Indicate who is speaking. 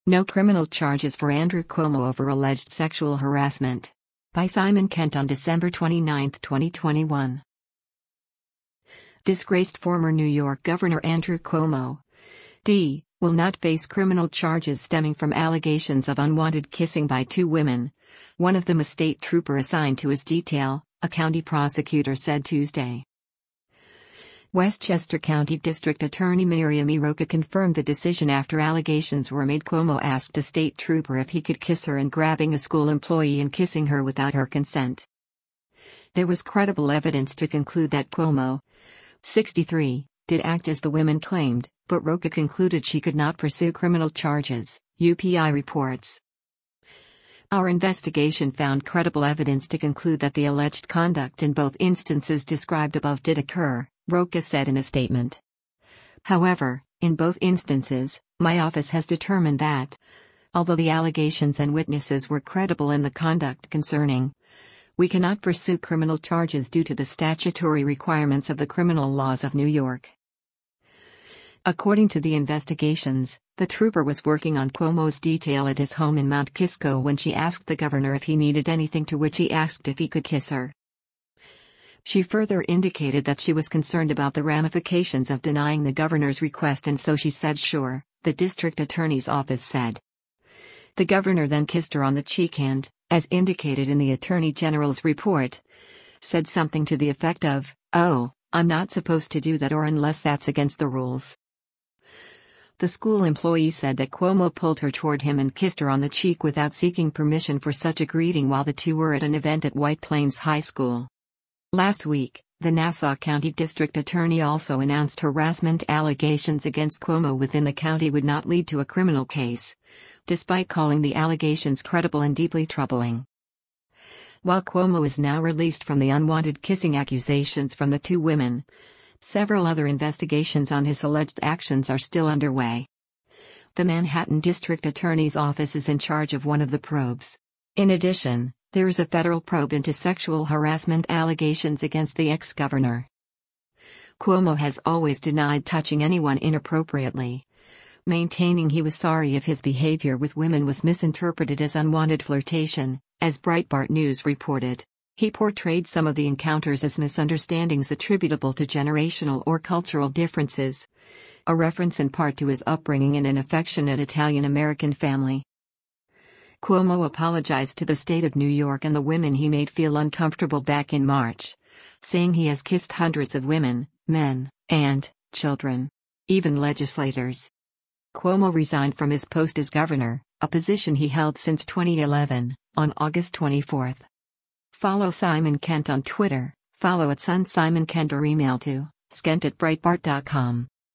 Speaker 1: No criminal charges for Andrew Cuomo over alleged sexual harassment. By Simon Kent on December 29, 2021. Disgraced former New York Governor Andrew Cuomo, D., will not face criminal charges stemming from allegations of unwanted kissing by two women, one of them a state trooper assigned to his detail, a county prosecutor said Tuesday. Westchester County District Attorney Miriam E. Rocha confirmed the decision after allegations were made Cuomo asked a state trooper if he could kiss her and grabbing a school employee and kissing her without her consent. There was credible evidence to conclude that Cuomo, 63, did act as the women claimed, but Rocha concluded she could not pursue criminal charges, UPI reports. Our investigation found credible evidence to conclude that the alleged conduct in both instances described above did occur, Rocha said in a statement. However, in both instances, my office has determined that, although the allegations and witnesses were credible in the conduct concerning, we cannot pursue criminal charges due to the statutory requirements of the criminal laws of New York. According to the investigations, the trooper was working on Cuomo's detail at his home in Mount Kisco when she asked the governor if he needed anything, to which he asked if he could kiss her. She further indicated that she was concerned about the ramifications of denying the governor's request, and so she said sure, the district attorney's office said. The governor then kissed her on the cheek and, as indicated in the attorney general's report, said something to the effect of, "Oh, I'm not supposed to do that, or unless that's against the rules." The school employee said that Cuomo pulled her toward him and kissed her on the cheek without seeking permission for such a greeting while the two were at an event at White Plains High School. Last week, the Nassau County District Attorney also announced harassment allegations against Cuomo within the county would not lead to a criminal case, despite calling the allegations credible and deeply troubling. While Cuomo is now released from the unwanted kissing accusations from the two women, several other investigations on his alleged actions are still underway. The Manhattan District Attorney's Office is in charge of one of the probes. In addition, there is a federal probe into sexual harassment allegations against the ex-governor. Cuomo has always denied touching anyone inappropriately, maintaining he was sorry if his behavior with women was misinterpreted as unwanted flirtation, as Breitbart News reported. He portrayed some of the encounters as misunderstandings attributable to generational or cultural differences, a reference in part to his upbringing in an affectionate Italian-American family. Cuomo apologized to the state of New York and the women he made feel uncomfortable back in March, saying he has kissed hundreds of women, men, and children, even legislators. Cuomo resigned from his post as governor, a position he held since 2011, on August 24. Follow Simon Kent on Twitter, follow @SunSimonKent or email to skent@breitbart.com.